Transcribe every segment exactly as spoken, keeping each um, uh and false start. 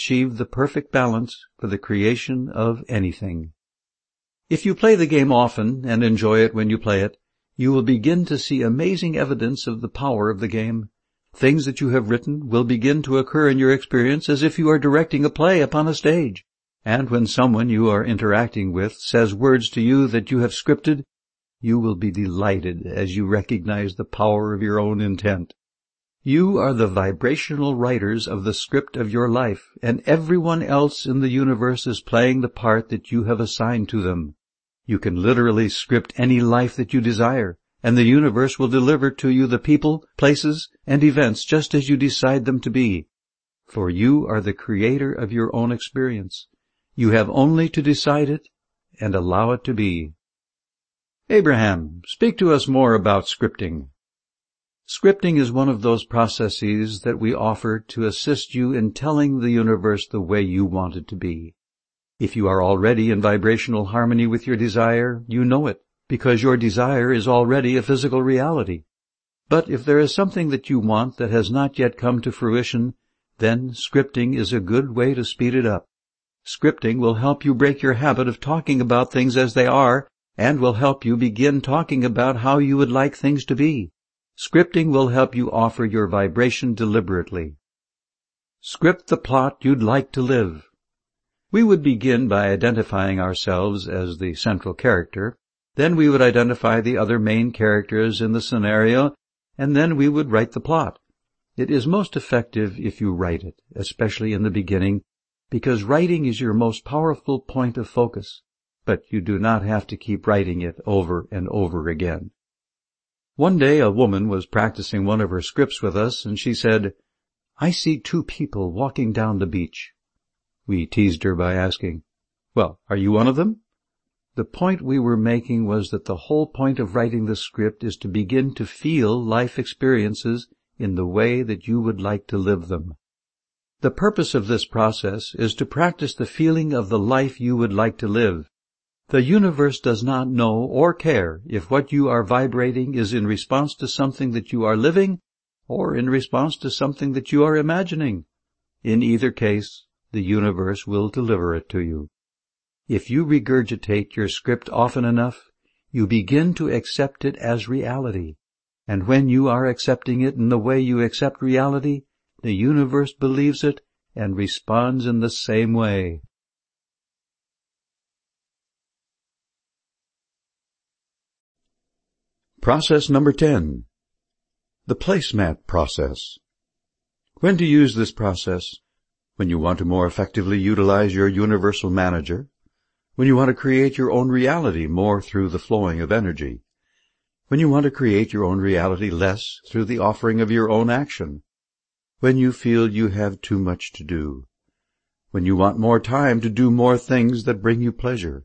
achieved the perfect balance for the creation of anything. If you play the game often and enjoy it when you play it, you will begin to see amazing evidence of the power of the game. Things that you have written will begin to occur in your experience as if you are directing a play upon a stage. And when someone you are interacting with says words to you that you have scripted, you will be delighted as you recognize the power of your own intent. You are the vibrational writers of the script of your life, and everyone else in the universe is playing the part that you have assigned to them. You can literally script any life that you desire, and the universe will deliver to you the people, places, and events just as you decide them to be. For you are the creator of your own experience. You have only to decide it and allow it to be. Abraham, speak to us more about scripting. Scripting is one of those processes that we offer to assist you in telling the universe the way you want it to be. If you are already in vibrational harmony with your desire, you know it, because your desire is already a physical reality. But if there is something that you want that has not yet come to fruition, then scripting is a good way to speed it up. Scripting will help you break your habit of talking about things as they are, and will help you begin talking about how you would like things to be. Scripting will help you offer your vibration deliberately. Script the plot you'd like to live. We would begin by identifying ourselves as the central character. Then we would identify the other main characters in the scenario, and then we would write the plot. It is most effective if you write it, especially in the beginning, because writing is your most powerful point of focus, but you do not have to keep writing it over and over again. One day a woman was practicing one of her scripts with us, and she said, "I see two people walking down the beach." We teased her by asking, "Well, are you one of them?" The point we were making was that the whole point of writing the script is to begin to feel life experiences in the way that you would like to live them. The purpose of this process is to practice the feeling of the life you would like to live. The universe does not know or care if what you are vibrating is in response to something that you are living or in response to something that you are imagining. In either case, the universe will deliver it to you. If you regurgitate your script often enough, you begin to accept it as reality. And when you are accepting it in the way you accept reality, the universe believes it and responds in the same way. Process number ten. The placemat process. When to use this process? When you want to more effectively utilize your universal manager. When you want to create your own reality more through the flowing of energy. When you want to create your own reality less through the offering of your own action. When you feel you have too much to do. When you want more time to do more things that bring you pleasure.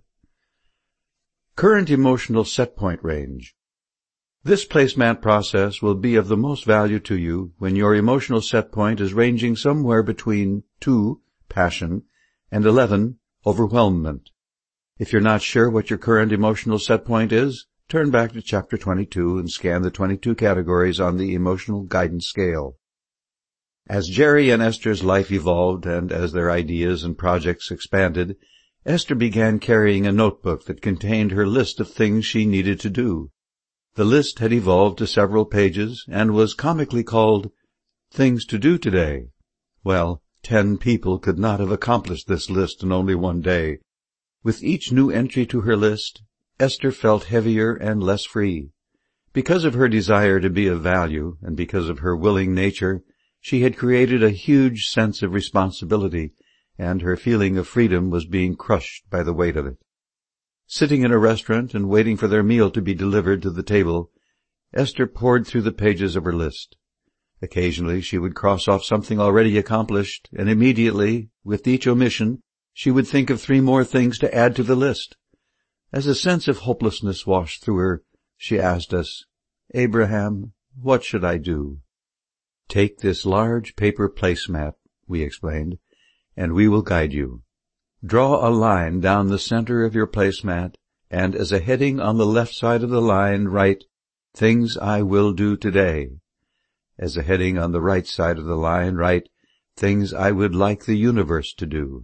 Current emotional set point range. This placemat process will be of the most value to you when your emotional set point is ranging somewhere between two, passion, and eleven, overwhelmment. If you're not sure what your current emotional set point is, turn back to chapter twenty-two and scan the twenty-two categories on the emotional guidance scale. As Jerry and Esther's life evolved and as their ideas and projects expanded, Esther began carrying a notebook that contained her list of things she needed to do. The list had evolved to several pages and was comically called Things to Do Today. Well, ten people could not have accomplished this list in only one day. With each new entry to her list, Esther felt heavier and less free. Because of her desire to be of value and because of her willing nature, she had created a huge sense of responsibility, and her feeling of freedom was being crushed by the weight of it. Sitting in a restaurant and waiting for their meal to be delivered to the table, Esther pored through the pages of her list. Occasionally she would cross off something already accomplished, and immediately, with each omission, she would think of three more things to add to the list. As a sense of hopelessness washed through her, she asked us, "Abraham, what should I do?" "Take this large paper placemat," we explained, "and we will guide you. Draw a line down the center of your placemat, and as a heading on the left side of the line, write, 'Things I will do today.' As a heading on the right side of the line, write, things I would like the universe to do.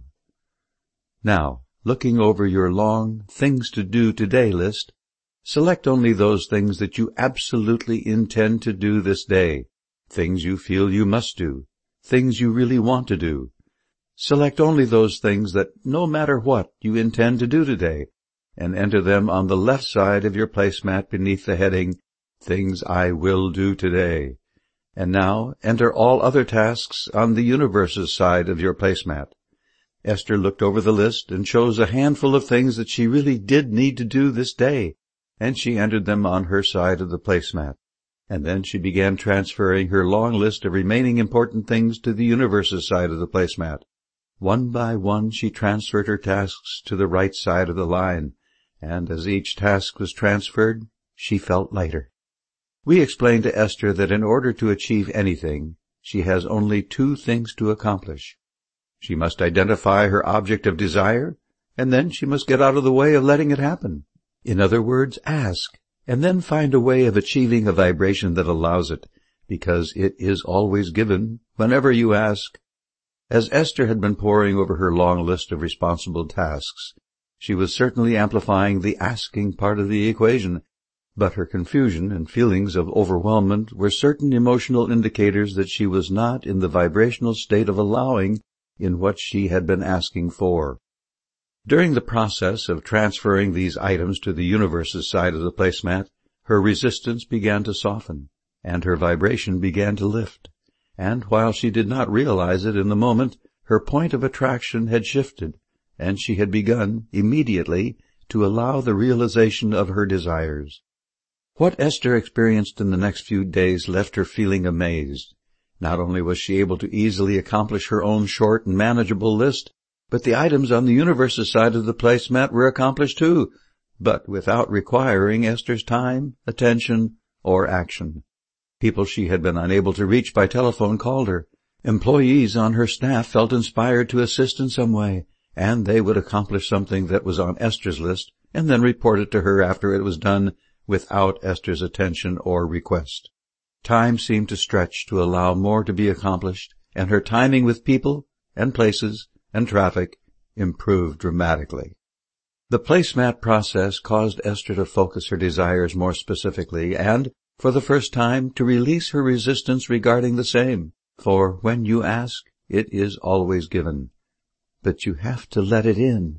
Now, looking over your long things to do today list, select only those things that you absolutely intend to do this day, things you feel you must do, things you really want to do. Select only those things that, no matter what, you intend to do today, and enter them on the left side of your placemat beneath the heading, Things I Will Do Today. And now enter all other tasks on the universe's side of your placemat. Esther looked over the list and chose a handful of things that she really did need to do this day, and she entered them on her side of the placemat. And then she began transferring her long list of remaining important things to the universe's side of the placemat. One by one she transferred her tasks to the right side of the line, and as each task was transferred, she felt lighter. We explained to Esther that in order to achieve anything, she has only two things to accomplish. She must identify her object of desire, and then she must get out of the way of letting it happen. In other words, ask, and then find a way of achieving a vibration that allows it, because it is always given whenever you ask. As Esther had been poring over her long list of responsible tasks, she was certainly amplifying the asking part of the equation, but her confusion and feelings of overwhelmment were certain emotional indicators that she was not in the vibrational state of allowing in what she had been asking for. During the process of transferring these items to the universe's side of the placemat, her resistance began to soften, and her vibration began to lift. And while she did not realize it in the moment, her point of attraction had shifted, and she had begun, immediately, to allow the realization of her desires. What Esther experienced in the next few days left her feeling amazed. Not only was she able to easily accomplish her own short and manageable list, but the items on the universe's side of the placemat were accomplished too, but without requiring Esther's time, attention, or action. People she had been unable to reach by telephone called her. Employees on her staff felt inspired to assist in some way, and they would accomplish something that was on Esther's list and then report it to her after it was done without Esther's attention or request. Time seemed to stretch to allow more to be accomplished, and her timing with people and places and traffic improved dramatically. The placemat process caused Esther to focus her desires more specifically and, for the first time, to release her resistance regarding the same. For when you ask, it is always given. But you have to let it in.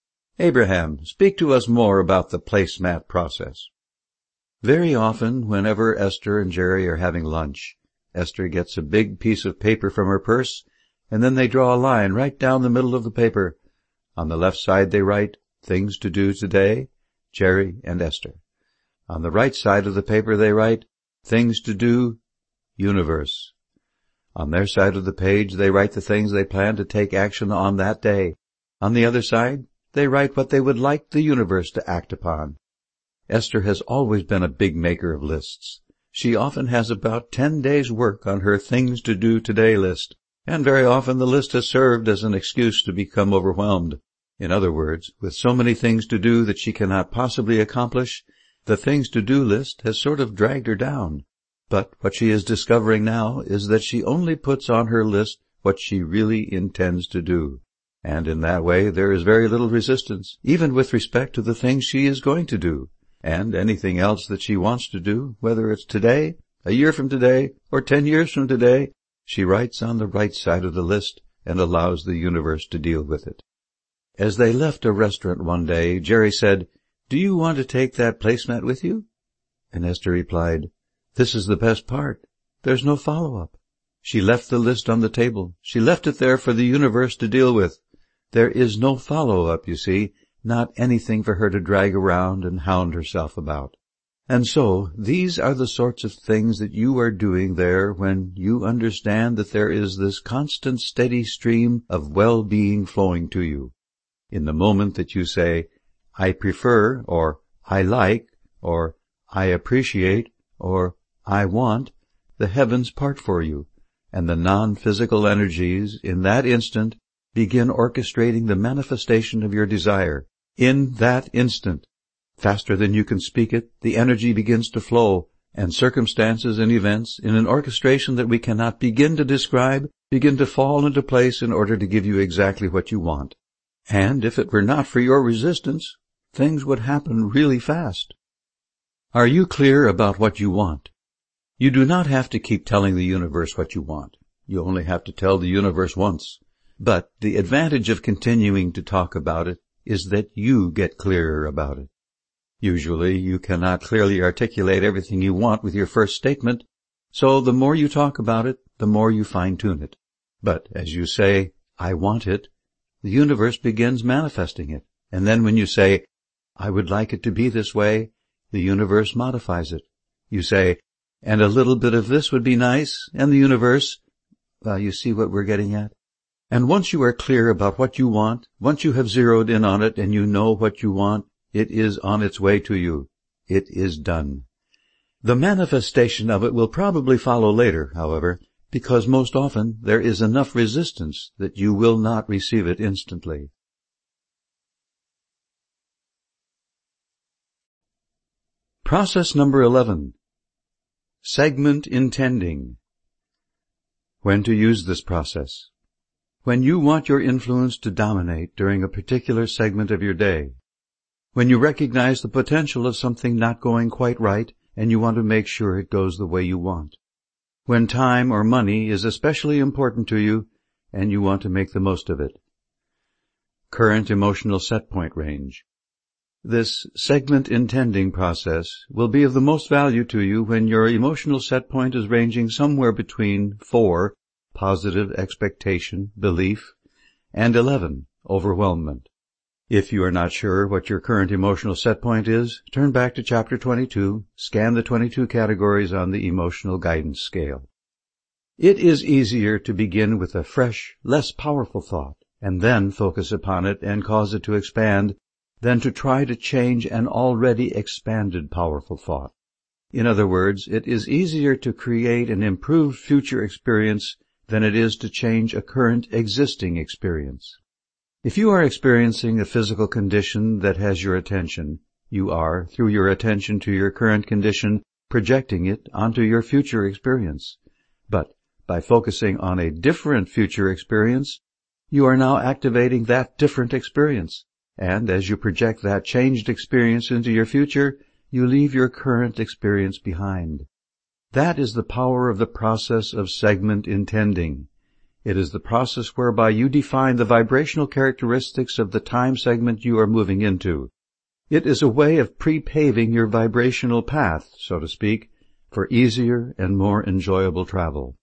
Abraham, speak to us more about the placemat process. Very often, whenever Esther and Jerry are having lunch, Esther gets a big piece of paper from her purse, and then they draw a line right down the middle of the paper. On the left side they write, Things to Do Today, Jerry and Esther. On the right side of the paper they write, Things to Do, Universe. On their side of the page they write the things they plan to take action on that day. On the other side, they write what they would like the universe to act upon. Esther has always been a big maker of lists. She often has about ten days' work on her Things to Do Today list, and very often the list has served as an excuse to become overwhelmed. In other words, with so many things to do that she cannot possibly accomplish, the Things to Do list has sort of dragged her down. But what she is discovering now is that she only puts on her list what she really intends to do. And in that way there is very little resistance, even with respect to the things she is going to do. And anything else that she wants to do, whether it's today, a year from today, or ten years from today, she writes on the right side of the list and allows the universe to deal with it. As they left a restaurant one day, Jerry said, "Do you want to take that placemat with you?" And Esther replied, "This is the best part. There's no follow-up." She left the list on the table. She left it there for the universe to deal with. There is no follow-up, you see, not anything for her to drag around and hound herself about. And so, these are the sorts of things that you are doing there when you understand that there is this constant steady stream of well-being flowing to you. In the moment that you say, "I prefer," or "I like," or "I appreciate," or "I want," the heavens part for you, and the non-physical energies, in that instant, begin orchestrating the manifestation of your desire. In that instant, faster than you can speak it, the energy begins to flow, and circumstances and events in an orchestration that we cannot begin to describe begin to fall into place in order to give you exactly what you want. And if it were not for your resistance, things would happen really fast. Are you clear about what you want? You do not have to keep telling the universe what you want. You only have to tell the universe once. But the advantage of continuing to talk about it is that you get clearer about it. Usually you cannot clearly articulate everything you want with your first statement, so the more you talk about it, the more you fine-tune it. But as you say, I want it, the universe begins manifesting it. And then when you say, I would like it to be this way, the universe modifies it. You say, and a little bit of this would be nice, and the universe, well, you see what we're getting at? And once you are clear about what you want, once you have zeroed in on it and you know what you want, it is on its way to you. It is done. The manifestation of it will probably follow later, however, because most often there is enough resistance that you will not receive it instantly. Process number eleven. Segment intending. When to use this process? When you want your influence to dominate during a particular segment of your day. When you recognize the potential of something not going quite right and you want to make sure it goes the way you want. When time or money is especially important to you and you want to make the most of it. Current emotional set point range. This segment intending process will be of the most value to you when your emotional set point is ranging somewhere between four, positive expectation, belief, and eleven, overwhelmment. If you are not sure what your current emotional set point is, turn back to Chapter twenty-two, scan the twenty-two categories on the emotional guidance scale. It is easier to begin with a fresh, less powerful thought, and then focus upon it and cause it to expand, than to try to change an already expanded powerful thought. In other words, it is easier to create an improved future experience than it is to change a current existing experience. If you are experiencing a physical condition that has your attention, you are, through your attention to your current condition, projecting it onto your future experience. But by focusing on a different future experience, you are now activating that different experience. And as you project that changed experience into your future, you leave your current experience behind. That is the power of the process of segment intending. It is the process whereby you define the vibrational characteristics of the time segment you are moving into. It is a way of pre-paving your vibrational path, so to speak, for easier and more enjoyable travel.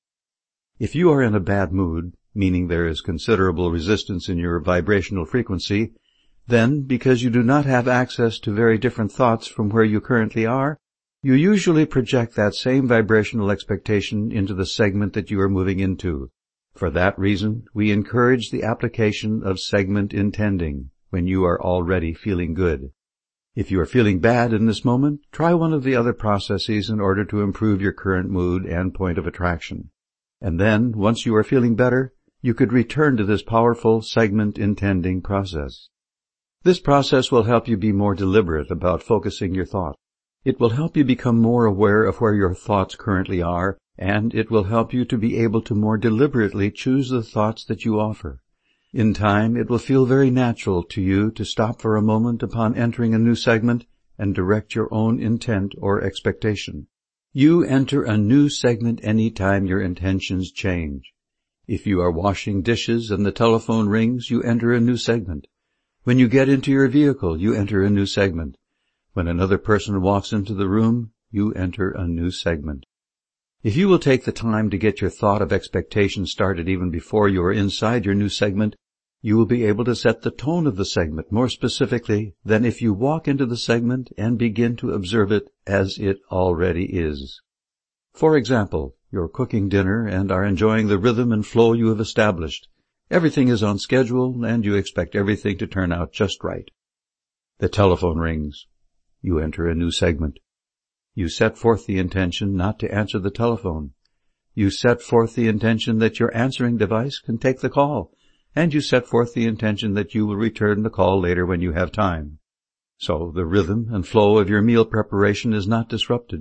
If you are in a bad mood, meaning there is considerable resistance in your vibrational frequency, then, because you do not have access to very different thoughts from where you currently are, you usually project that same vibrational expectation into the segment that you are moving into. For that reason, we encourage the application of segment intending when you are already feeling good. If you are feeling bad in this moment, try one of the other processes in order to improve your current mood and point of attraction. And then, once you are feeling better, you could return to this powerful segment intending process. This process will help you be more deliberate about focusing your thought. It will help you become more aware of where your thoughts currently are, and it will help you to be able to more deliberately choose the thoughts that you offer. In time, it will feel very natural to you to stop for a moment upon entering a new segment and direct your own intent or expectation. You enter a new segment any time your intentions change. If you are washing dishes and the telephone rings, you enter a new segment. When you get into your vehicle, you enter a new segment. When another person walks into the room, you enter a new segment. If you will take the time to get your thought of expectation started even before you are inside your new segment, you will be able to set the tone of the segment more specifically than if you walk into the segment and begin to observe it as it already is. For example, you're cooking dinner and are enjoying the rhythm and flow you have established. Everything is on schedule and you expect everything to turn out just right. The telephone rings. You enter a new segment. You set forth the intention not to answer the telephone. You set forth the intention that your answering device can take the call, and you set forth the intention that you will return the call later when you have time. So the rhythm and flow of your meal preparation is not disrupted.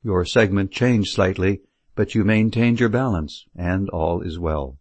Your segment changed slightly, but you maintained your balance, and all is well.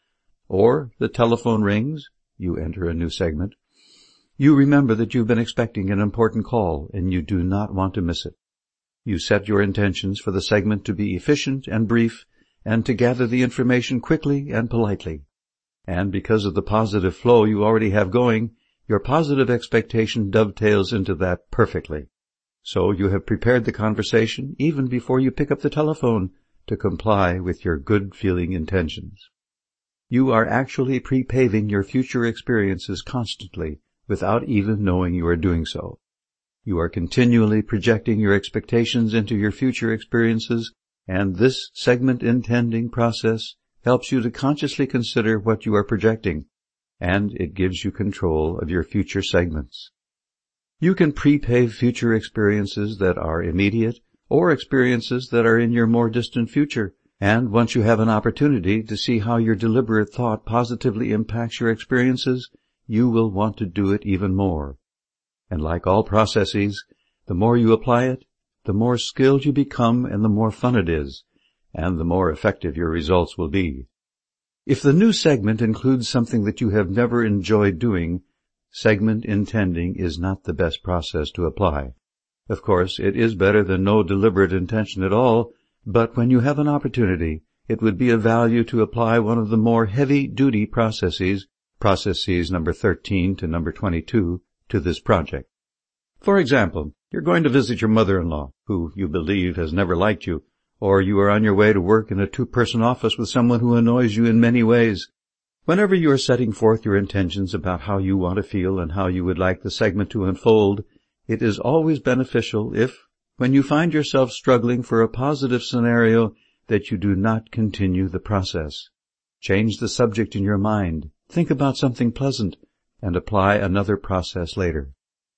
Or the telephone rings, you enter a new segment. You remember that you've been expecting an important call, and you do not want to miss it. You set your intentions for the segment to be efficient and brief, and to gather the information quickly and politely. And because of the positive flow you already have going, your positive expectation dovetails into that perfectly. So you have prepared the conversation even before you pick up the telephone to comply with your good-feeling intentions. You are actually pre-paving your future experiences constantly without even knowing you are doing so. You are continually projecting your expectations into your future experiences, and this segment intending process helps you to consciously consider what you are projecting, and it gives you control of your future segments. You can pre-pave future experiences that are immediate or experiences that are in your more distant future, and once you have an opportunity to see how your deliberate thought positively impacts your experiences, you will want to do it even more. And like all processes, the more you apply it, the more skilled you become and the more fun it is, and the more effective your results will be. If the new segment includes something that you have never enjoyed doing, segment intending is not the best process to apply. Of course, it is better than no deliberate intention at all, but when you have an opportunity, it would be of value to apply one of the more heavy-duty processes, processes number thirteen to number twenty-two, to this project. For example, you're going to visit your mother-in-law, who you believe has never liked you, or you are on your way to work in a two-person office with someone who annoys you in many ways. Whenever you are setting forth your intentions about how you want to feel and how you would like the segment to unfold, it is always beneficial if, when you find yourself struggling for a positive scenario, that you do not continue the process. Change the subject in your mind, think about something pleasant, and apply another process later.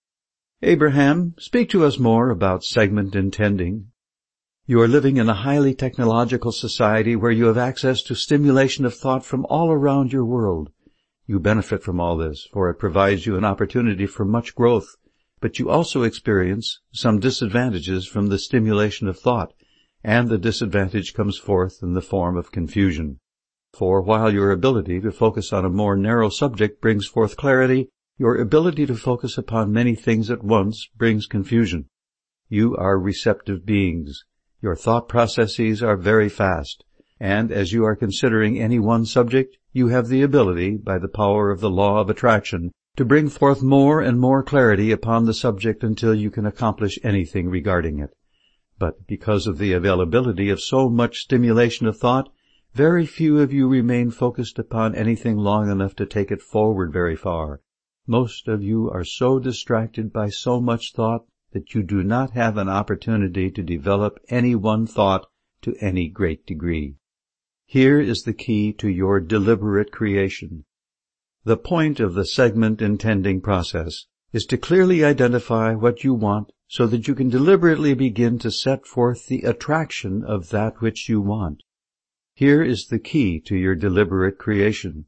Abraham, speak to us more about segment intending. You are living in a highly technological society where you have access to stimulation of thought from all around your world. You benefit from all this, for it provides you an opportunity for much growth, but you also experience some disadvantages from the stimulation of thought, and the disadvantage comes forth in the form of confusion. For while your ability to focus on a more narrow subject brings forth clarity, your ability to focus upon many things at once brings confusion. You are receptive beings. Your thought processes are very fast, and as you are considering any one subject, you have the ability, by the power of the law of attraction, to bring forth more and more clarity upon the subject until you can accomplish anything regarding it. But because of the availability of so much stimulation of thought, very few of you remain focused upon anything long enough to take it forward very far. Most of you are so distracted by so much thought that you do not have an opportunity to develop any one thought to any great degree. Here is the key to your deliberate creation. The point of the segment intending process is to clearly identify what you want so that you can deliberately begin to set forth the attraction of that which you want. Here is the key to your deliberate creation.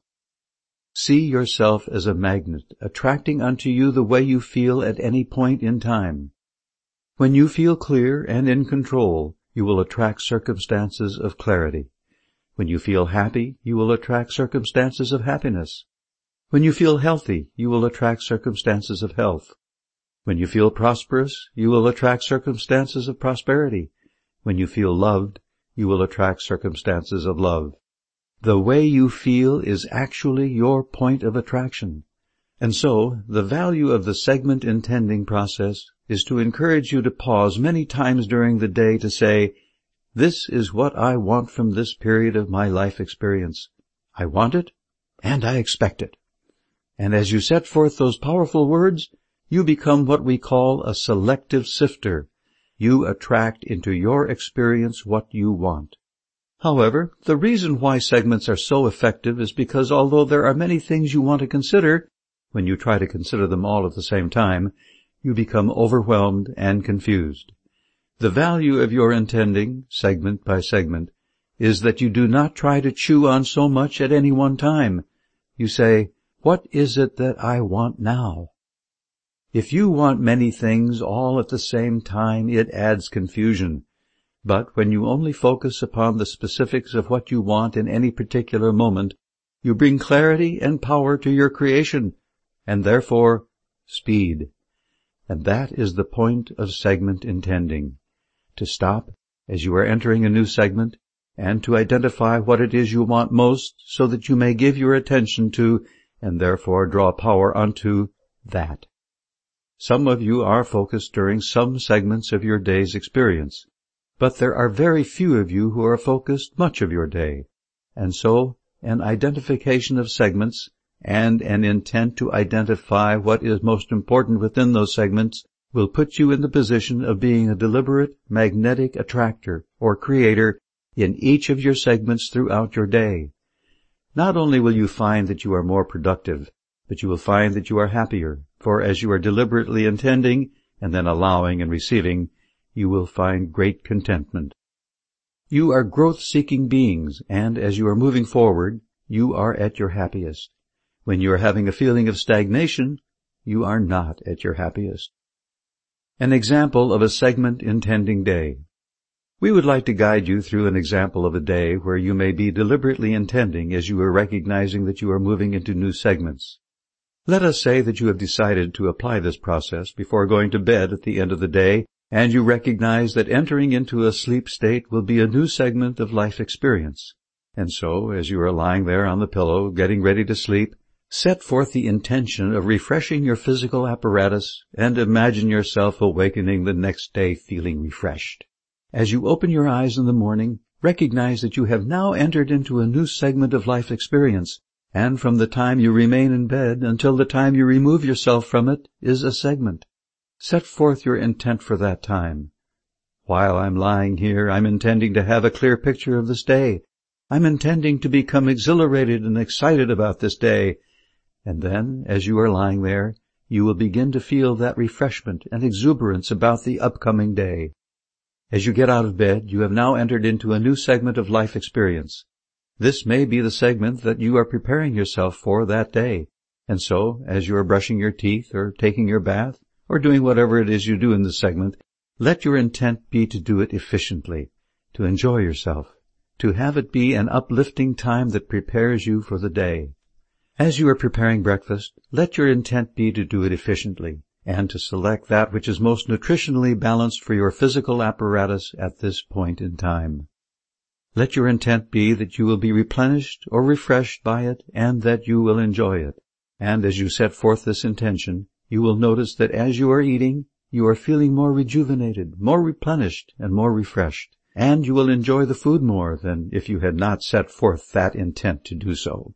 See yourself as a magnet, attracting unto you the way you feel at any point in time. When you feel clear and in control, you will attract circumstances of clarity. When you feel happy, you will attract circumstances of happiness. When you feel healthy, you will attract circumstances of health. When you feel prosperous, you will attract circumstances of prosperity. When you feel loved, you will attract circumstances of love. The way you feel is actually your point of attraction. And so, the value of the segment intending process is to encourage you to pause many times during the day to say, "This is what I want from this period of my life experience. I want it, and I expect it." And as you set forth those powerful words, you become what we call a selective sifter. You attract into your experience what you want. However, the reason why segments are so effective is because although there are many things you want to consider, when you try to consider them all at the same time, you become overwhelmed and confused. The value of your intending, segment by segment, is that you do not try to chew on so much at any one time. You say, "What is it that I want now?" If you want many things all at the same time, it adds confusion. But when you only focus upon the specifics of what you want in any particular moment, you bring clarity and power to your creation, and therefore speed. And that is the point of segment intending, to stop as you are entering a new segment, and to identify what it is you want most so that you may give your attention to, and therefore draw power unto, that. Some of you are focused during some segments of your day's experience, but there are very few of you who are focused much of your day, and so an identification of segments and an intent to identify what is most important within those segments will put you in the position of being a deliberate magnetic attractor or creator in each of your segments throughout your day. Not only will you find that you are more productive, but you will find that you are happier, for as you are deliberately intending and then allowing and receiving, you will find great contentment. You are growth-seeking beings, and as you are moving forward, you are at your happiest. When you are having a feeling of stagnation, you are not at your happiest. An example of a segment-intending day. We would like to guide you through an example of a day where you may be deliberately intending as you are recognizing that you are moving into new segments. Let us say that you have decided to apply this process before going to bed at the end of the day, and you recognize that entering into a sleep state will be a new segment of life experience. And so, as you are lying there on the pillow, getting ready to sleep, set forth the intention of refreshing your physical apparatus and imagine yourself awakening the next day feeling refreshed. As you open your eyes in the morning, recognize that you have now entered into a new segment of life experience, and from the time you remain in bed until the time you remove yourself from it is a segment. Set forth your intent for that time. While I'm lying here, I'm intending to have a clear picture of this day. I'm intending to become exhilarated and excited about this day. And then, as you are lying there, you will begin to feel that refreshment and exuberance about the upcoming day. As you get out of bed, you have now entered into a new segment of life experience. This may be the segment that you are preparing yourself for that day. And so, as you are brushing your teeth or taking your bath, or doing whatever it is you do in this segment, let your intent be to do it efficiently, to enjoy yourself, to have it be an uplifting time that prepares you for the day. As you are preparing breakfast, let your intent be to do it efficiently, and to select that which is most nutritionally balanced for your physical apparatus at this point in time. Let your intent be that you will be replenished or refreshed by it, and that you will enjoy it. And as you set forth this intention, you will notice that as you are eating, you are feeling more rejuvenated, more replenished, and more refreshed, and you will enjoy the food more than if you had not set forth that intent to do so.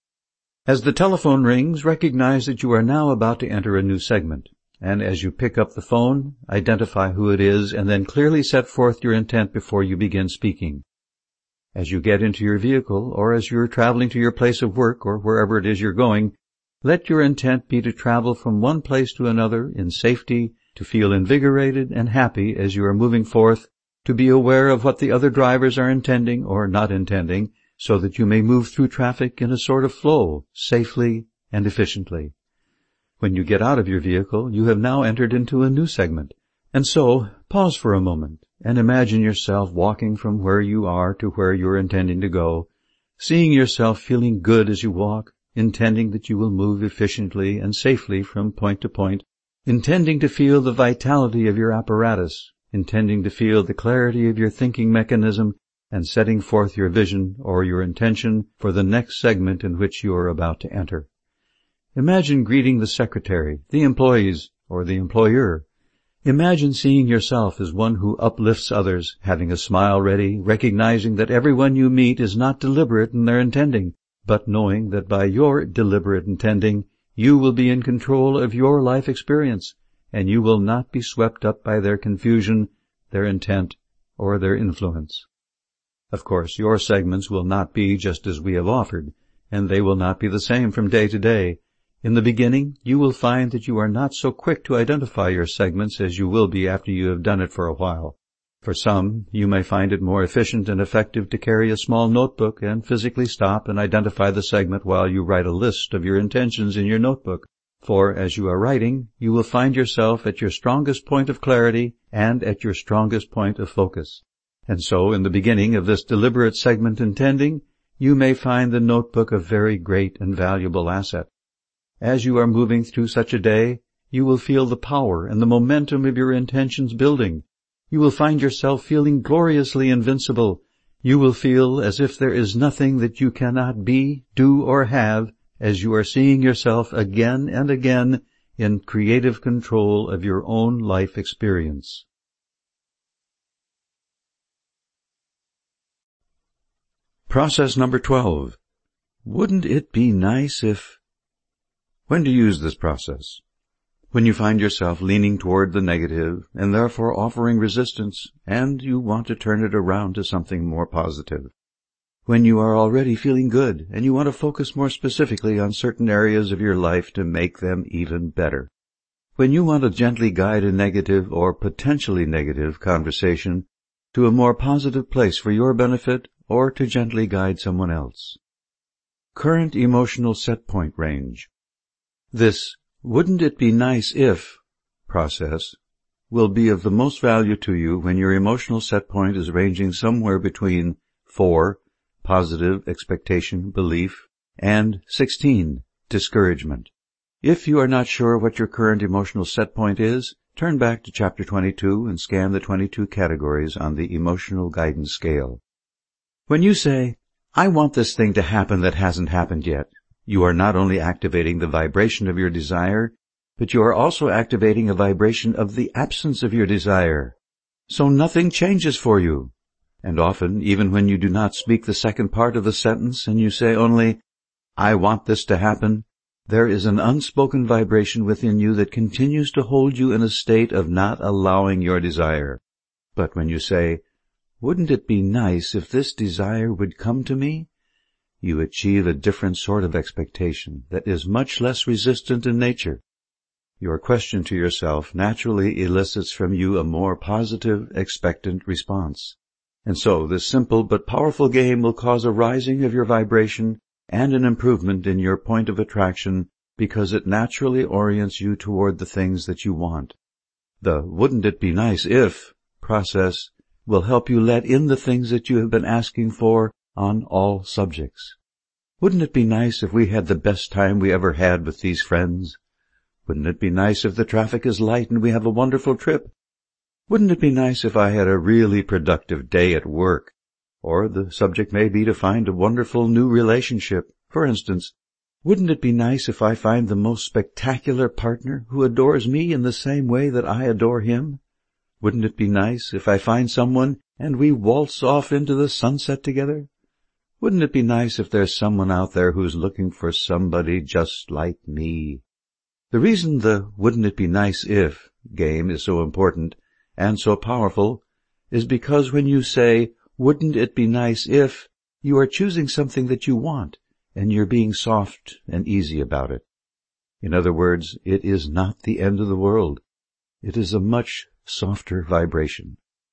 As the telephone rings, recognize that you are now about to enter a new segment, and as you pick up the phone, identify who it is, and then clearly set forth your intent before you begin speaking. As you get into your vehicle, or as you are traveling to your place of work, or wherever it is you're going, let your intent be to travel from one place to another in safety, to feel invigorated and happy as you are moving forth, to be aware of what the other drivers are intending or not intending, so that you may move through traffic in a sort of flow, safely and efficiently. When you get out of your vehicle, you have now entered into a new segment. And so, pause for a moment and imagine yourself walking from where you are to where you are intending to go, seeing yourself feeling good as you walk, intending that you will move efficiently and safely from point to point, intending to feel the vitality of your apparatus, intending to feel the clarity of your thinking mechanism, and setting forth your vision or your intention for the next segment in which you are about to enter. Imagine greeting the secretary, the employees, or the employer. Imagine seeing yourself as one who uplifts others, having a smile ready, recognizing that everyone you meet is not deliberate in their intending, but knowing that by your deliberate intending, you will be in control of your life experience, and you will not be swept up by their confusion, their intent, or their influence. Of course, your segments will not be just as we have offered, and they will not be the same from day to day. In the beginning, you will find that you are not so quick to identify your segments as you will be after you have done it for a while. For some, you may find it more efficient and effective to carry a small notebook and physically stop and identify the segment while you write a list of your intentions in your notebook. For as you are writing, you will find yourself at your strongest point of clarity and at your strongest point of focus. And so, in the beginning of this deliberate segment intending, you may find the notebook a very great and valuable asset. As you are moving through such a day, you will feel the power and the momentum of your intentions building. You will find yourself feeling gloriously invincible. You will feel as if there is nothing that you cannot be, do, or have, as you are seeing yourself again and again in creative control of your own life experience. Process number twelve. Wouldn't it be nice if... When to use this process? When you find yourself leaning toward the negative and therefore offering resistance, and you want to turn it around to something more positive. When you are already feeling good and you want to focus more specifically on certain areas of your life to make them even better. When you want to gently guide a negative or potentially negative conversation to a more positive place for your benefit or to gently guide someone else. Current emotional set point range. This "wouldn't it be nice if" process will be of the most value to you when your emotional set point is ranging somewhere between four, positive expectation, belief, and sixteen, discouragement. If you are not sure what your current emotional set point is, turn back to Chapter twenty-two and scan the twenty-two categories on the Emotional Guidance Scale. When you say, "I want this thing to happen that hasn't happened yet," you are not only activating the vibration of your desire, but you are also activating a vibration of the absence of your desire. So nothing changes for you. And often, even when you do not speak the second part of the sentence and you say only, "I want this to happen," there is an unspoken vibration within you that continues to hold you in a state of not allowing your desire. But when you say, "Wouldn't it be nice if this desire would come to me?" you achieve a different sort of expectation that is much less resistant in nature. Your question to yourself naturally elicits from you a more positive, expectant response. And so this simple but powerful game will cause a rising of your vibration and an improvement in your point of attraction because it naturally orients you toward the things that you want. The "wouldn't it be nice if" process will help you let in the things that you have been asking for on all subjects. Wouldn't it be nice if we had the best time we ever had with these friends? Wouldn't it be nice if the traffic is light and we have a wonderful trip? Wouldn't it be nice if I had a really productive day at work? Or the subject may be to find a wonderful new relationship. For instance, wouldn't it be nice if I find the most spectacular partner who adores me in the same way that I adore him? Wouldn't it be nice if I find someone and we waltz off into the sunset together? Wouldn't it be nice if there's someone out there who's looking for somebody just like me? The reason the "wouldn't it be nice if" game is so important and so powerful is because when you say, "Wouldn't it be nice if," you are choosing something that you want, and you're being soft and easy about it. In other words, it is not the end of the world. It is a much softer vibration.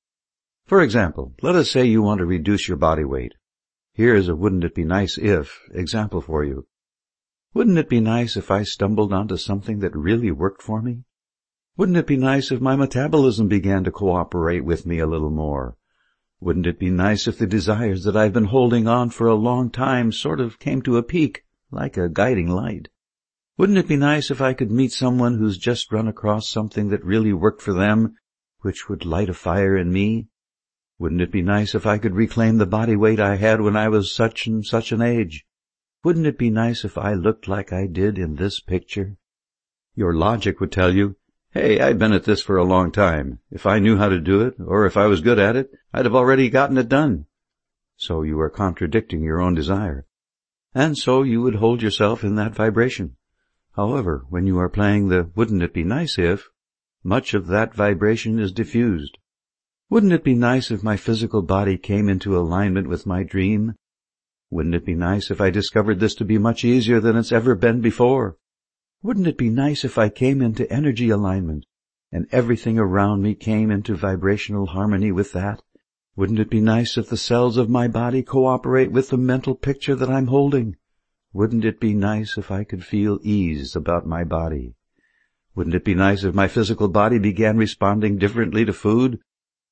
For example, let us say you want to reduce your body weight. Here is a "wouldn't it be nice if" example for you. Wouldn't it be nice if I stumbled onto something that really worked for me? Wouldn't it be nice if my metabolism began to cooperate with me a little more? Wouldn't it be nice if the desires that I've been holding on for a long time sort of came to a peak, like a guiding light? Wouldn't it be nice if I could meet someone who's just run across something that really worked for them, which would light a fire in me? Wouldn't it be nice if I could reclaim the body weight I had when I was such and such an age? Wouldn't it be nice if I looked like I did in this picture? Your logic would tell you, "Hey, I've been at this for a long time. If I knew how to do it, or if I was good at it, I'd have already gotten it done." So you are contradicting your own desire. And so you would hold yourself in that vibration. However, when you are playing the "wouldn't it be nice if," much of that vibration is diffused. Wouldn't it be nice if my physical body came into alignment with my dream? Wouldn't it be nice if I discovered this to be much easier than it's ever been before? Wouldn't it be nice if I came into energy alignment, and everything around me came into vibrational harmony with that? Wouldn't it be nice if the cells of my body cooperate with the mental picture that I'm holding? Wouldn't it be nice if I could feel ease about my body? Wouldn't it be nice if my physical body began responding differently to food?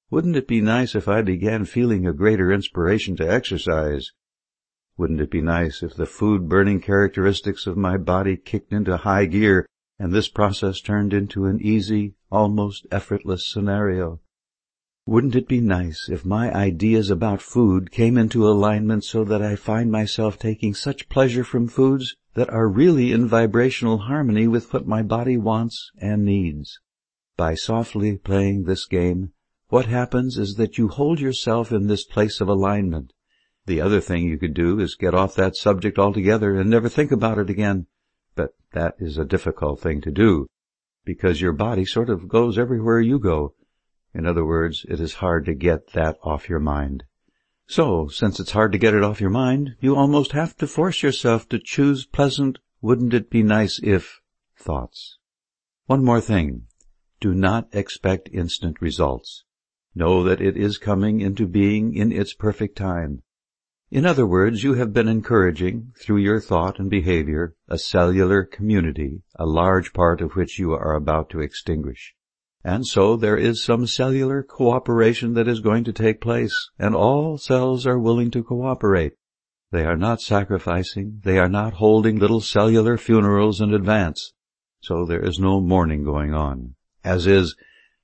Wouldn't it be nice if I began feeling a greater inspiration to exercise? Wouldn't it be nice if the food-burning characteristics of my body kicked into high gear and this process turned into an easy, almost effortless scenario? Wouldn't it be nice if my ideas about food came into alignment so that I find myself taking such pleasure from foods that are really in vibrational harmony with what my body wants and needs? By softly playing this game, what happens is that you hold yourself in this place of alignment. The other thing you could do is get off that subject altogether and never think about it again. But that is a difficult thing to do, because your body sort of goes everywhere you go. In other words, it is hard to get that off your mind. So, since it's hard to get it off your mind, you almost have to force yourself to choose pleasant, wouldn't it be nice if thoughts. One more thing. Do not expect instant results. Know that it is coming into being in its perfect time. In other words, you have been encouraging, through your thought and behavior, a cellular community, a large part of which you are about to extinguish. And so there is some cellular cooperation that is going to take place, and all cells are willing to cooperate. They are not sacrificing, they are not holding little cellular funerals in advance, so there is no mourning going on, as is,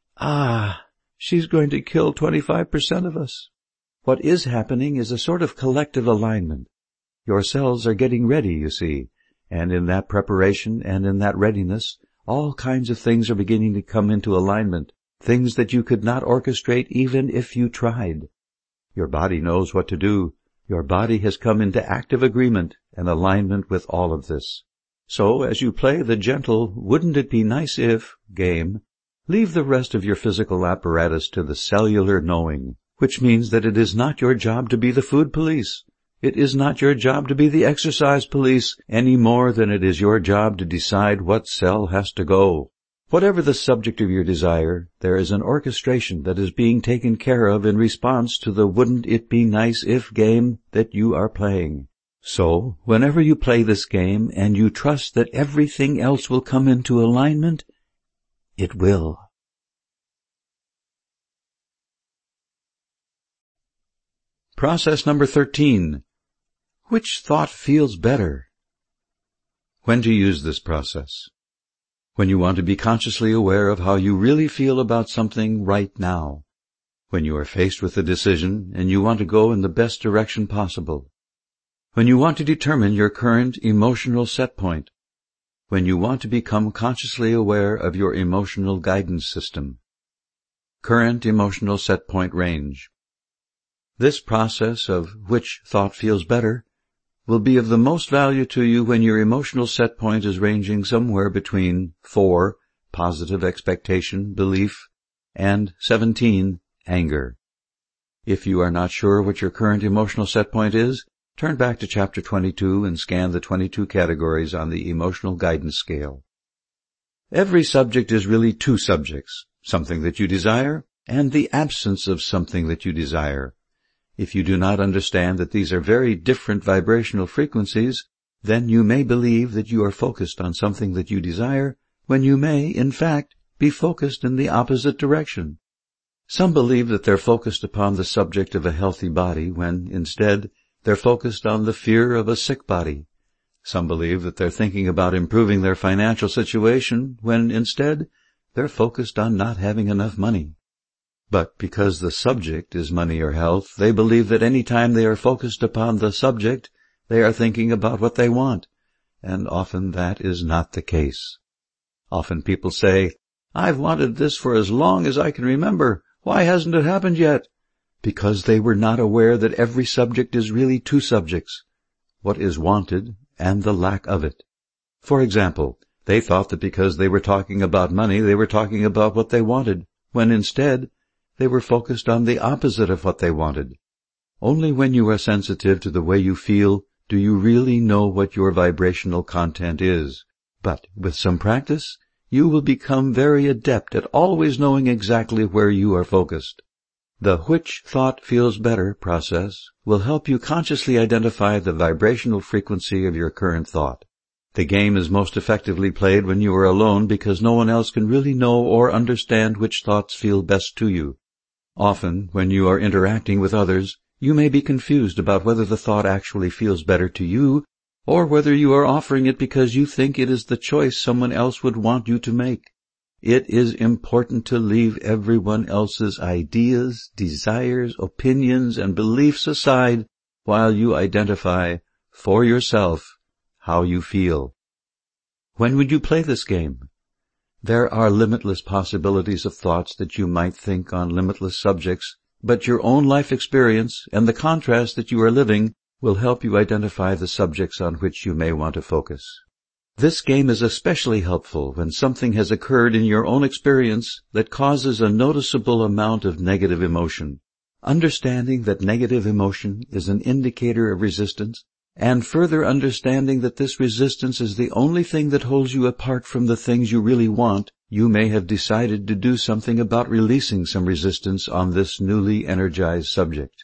ah, she's going to kill twenty-five percent of us. What is happening is a sort of collective alignment. Your cells are getting ready, you see, and in that preparation and in that readiness, all kinds of things are beginning to come into alignment, things that you could not orchestrate even if you tried. Your body knows what to do. Your body has come into active agreement and alignment with all of this. So, as you play the gentle, wouldn't it be nice if game, leave the rest of your physical apparatus to the cellular knowing, which means that it is not your job to be the food police. It is not your job to be the exercise police any more than it is your job to decide what cell has to go. Whatever the subject of your desire, there is an orchestration that is being taken care of in response to the wouldn't it be nice if game that you are playing. So, whenever you play this game and you trust that everything else will come into alignment, it will. Process number thirteen. Which thought feels better? When to use this process? When you want to be consciously aware of how you really feel about something right now. When you are faced with a decision and you want to go in the best direction possible. When you want to determine your current emotional set point. When you want to become consciously aware of your emotional guidance system. Current emotional set point range. This process of which thought feels better will be of the most value to you when your emotional set point is ranging somewhere between four, positive expectation, belief, and seventeen, anger. If you are not sure what your current emotional set point is, turn back to chapter twenty-two and scan the twenty-two categories on the emotional guidance scale. Every subject is really two subjects, something that you desire and the absence of something that you desire. If you do not understand that these are very different vibrational frequencies, then you may believe that you are focused on something that you desire, when you may, in fact, be focused in the opposite direction. Some believe that they're focused upon the subject of a healthy body, when, instead, they're focused on the fear of a sick body. Some believe that they're thinking about improving their financial situation, when, instead, they're focused on not having enough money. But because the subject is money or health, they believe that any time they are focused upon the subject, they are thinking about what they want, and often that is not the case. Often people say, "I've wanted this for as long as I can remember. Why hasn't it happened yet?" Because they were not aware that every subject is really two subjects, what is wanted and the lack of it. For example, they thought that because they were talking about money, they were talking about what they wanted, when instead, they were focused on the opposite of what they wanted. Only when you are sensitive to the way you feel do you really know what your vibrational content is. But with some practice, you will become very adept at always knowing exactly where you are focused. The which thought feels better process will help you consciously identify the vibrational frequency of your current thought. The game is most effectively played when you are alone because no one else can really know or understand which thoughts feel best to you. Often, when you are interacting with others, you may be confused about whether the thought actually feels better to you, or whether you are offering it because you think it is the choice someone else would want you to make. It is important to leave everyone else's ideas, desires, opinions, and beliefs aside while you identify, for yourself, how you feel. When would you play this game? There are limitless possibilities of thoughts that you might think on limitless subjects, but your own life experience and the contrast that you are living will help you identify the subjects on which you may want to focus. This game is especially helpful when something has occurred in your own experience that causes a noticeable amount of negative emotion. Understanding that negative emotion is an indicator of resistance, and further understanding that this resistance is the only thing that holds you apart from the things you really want, you may have decided to do something about releasing some resistance on this newly energized subject.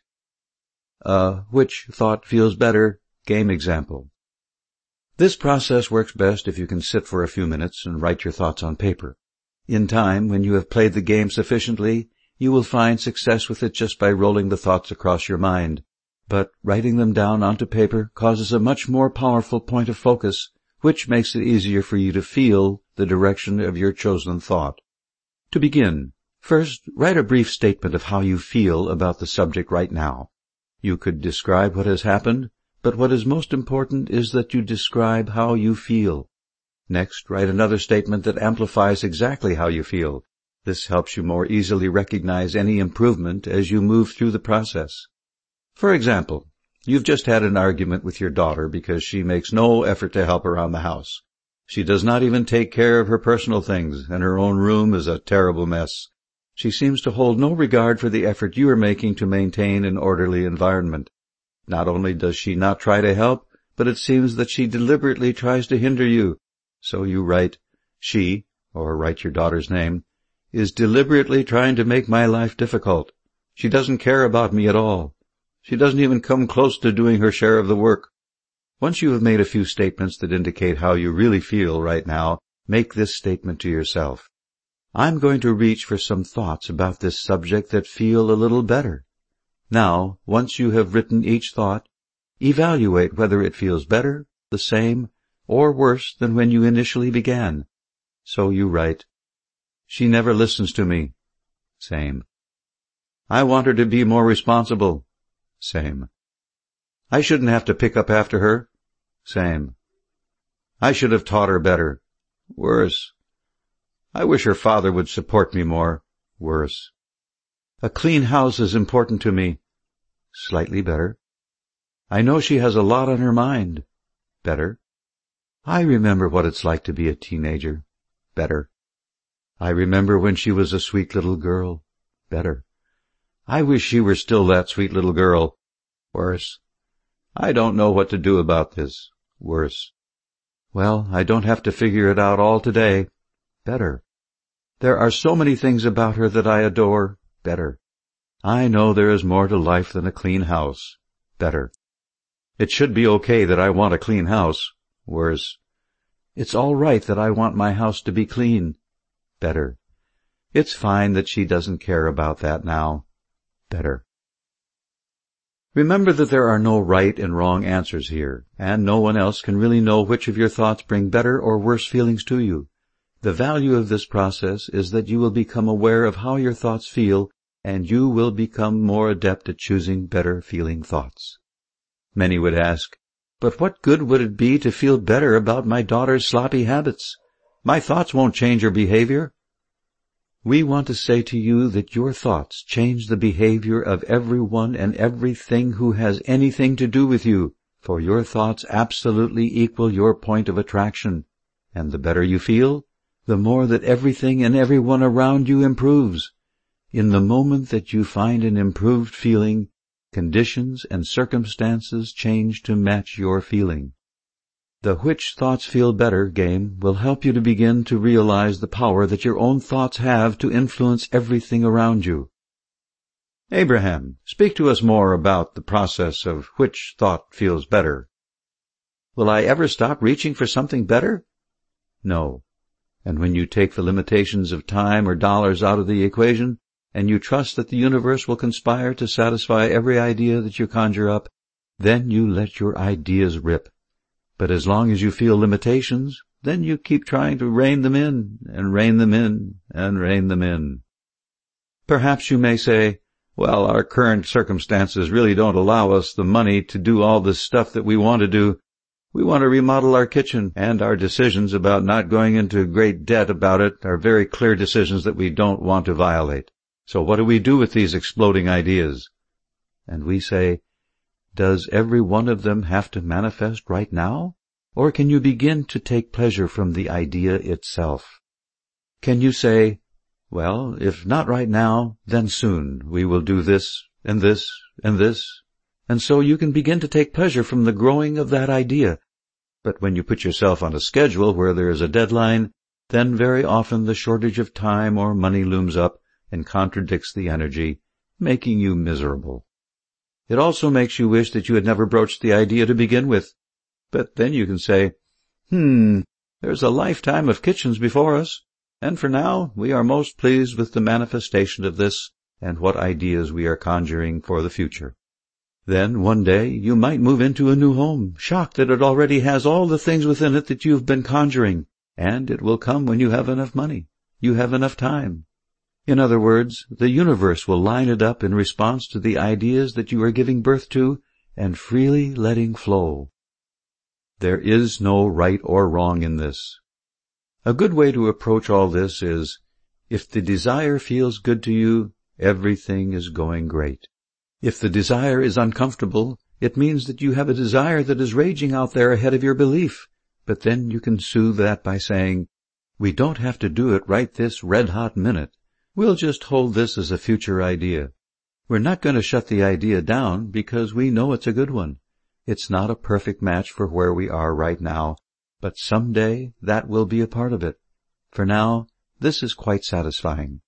Uh, which thought feels better? Game example. This process works best if you can sit for a few minutes and write your thoughts on paper. In time, when you have played the game sufficiently, you will find success with it just by rolling the thoughts across your mind. But writing them down onto paper causes a much more powerful point of focus, which makes it easier for you to feel the direction of your chosen thought. To begin, first, write a brief statement of how you feel about the subject right now. You could describe what has happened, but what is most important is that you describe how you feel. Next, write another statement that amplifies exactly how you feel. This helps you more easily recognize any improvement as you move through the process. For example, you've just had an argument with your daughter because she makes no effort to help around the house. She does not even take care of her personal things, and her own room is a terrible mess. She seems to hold no regard for the effort you are making to maintain an orderly environment. Not only does she not try to help, but it seems that she deliberately tries to hinder you. So you write, she, or write your daughter's name, is deliberately trying to make my life difficult. She doesn't care about me at all. She doesn't even come close to doing her share of the work. Once you have made a few statements that indicate how you really feel right now, make this statement to yourself. I'm going to reach for some thoughts about this subject that feel a little better. Now, once you have written each thought, evaluate whether it feels better, the same, or worse than when you initially began. So you write, she never listens to me. Same. I want her to be more responsible. Same. I shouldn't have to pick up after her. Same. I should have taught her better. Worse. I wish her father would support me more. Worse. A clean house is important to me. Slightly better. I know she has a lot on her mind. Better. I remember what it's like to be a teenager. Better. I remember when she was a sweet little girl. Better. I wish she were still that sweet little girl. Worse. I don't know what to do about this. Worse. Well, I don't have to figure it out all today. Better. There are so many things about her that I adore. Better. I know there is more to life than a clean house. Better. It should be okay that I want a clean house. Worse. It's all right that I want my house to be clean. Better. It's fine that she doesn't care about that now. Better. Remember that there are no right and wrong answers here, and no one else can really know which of your thoughts bring better or worse feelings to you. The value of this process is that you will become aware of how your thoughts feel, and you will become more adept at choosing better feeling thoughts. Many would ask, but what good would it be to feel better about my daughter's sloppy habits? My thoughts won't change her behavior. We want to say to you that your thoughts change the behavior of everyone and everything who has anything to do with you, for your thoughts absolutely equal your point of attraction, and the better you feel, the more that everything and everyone around you improves. In the moment that you find an improved feeling, conditions and circumstances change to match your feeling. The Which Thoughts Feel Better game will help you to begin to realize the power that your own thoughts have to influence everything around you. Abraham, speak to us more about the process of which thought feels better. Will I ever stop reaching for something better? No. And when you take the limitations of time or dollars out of the equation, and you trust that the universe will conspire to satisfy every idea that you conjure up, then you let your ideas rip. But as long as you feel limitations, then you keep trying to rein them in, and rein them in, and rein them in. Perhaps you may say, well, our current circumstances really don't allow us the money to do all this stuff that we want to do. We want to remodel our kitchen, and our decisions about not going into great debt about it are very clear decisions that we don't want to violate. So what do we do with these exploding ideas? And we say, does every one of them have to manifest right now? Or can you begin to take pleasure from the idea itself? Can you say, well, if not right now, then soon we will do this, and this, and this, and so you can begin to take pleasure from the growing of that idea. But when you put yourself on a schedule where there is a deadline, then very often the shortage of time or money looms up and contradicts the energy, making you miserable. It also makes you wish that you had never broached the idea to begin with. But then you can say, hmm, there's a lifetime of kitchens before us, and for now we are most pleased with the manifestation of this and what ideas we are conjuring for the future. Then one day you might move into a new home, shocked that it already has all the things within it that you've been conjuring, and it will come when you have enough money, you have enough time. In other words, the universe will line it up in response to the ideas that you are giving birth to and freely letting flow. There is no right or wrong in this. A good way to approach all this is, if the desire feels good to you, everything is going great. If the desire is uncomfortable, it means that you have a desire that is raging out there ahead of your belief. But then you can soothe that by saying, we don't have to do it right this red-hot minute. We'll just hold this as a future idea. We're not going to shut the idea down because we know it's a good one. It's not a perfect match for where we are right now, but someday that will be a part of it. For now, this is quite satisfying.